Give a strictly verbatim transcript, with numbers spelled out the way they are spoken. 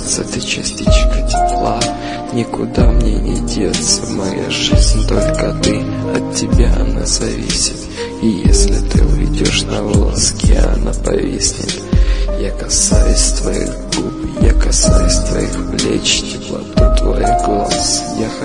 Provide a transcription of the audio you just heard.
сердца ты частичка тепла, никуда мне не деться. Моя жизнь только ты, от тебя она зависит. И если ты уйдешь, на волоске она повиснет. Я касаюсь твоих губ, я касаюсь твоих плеч, теплоту твоих глаз. Я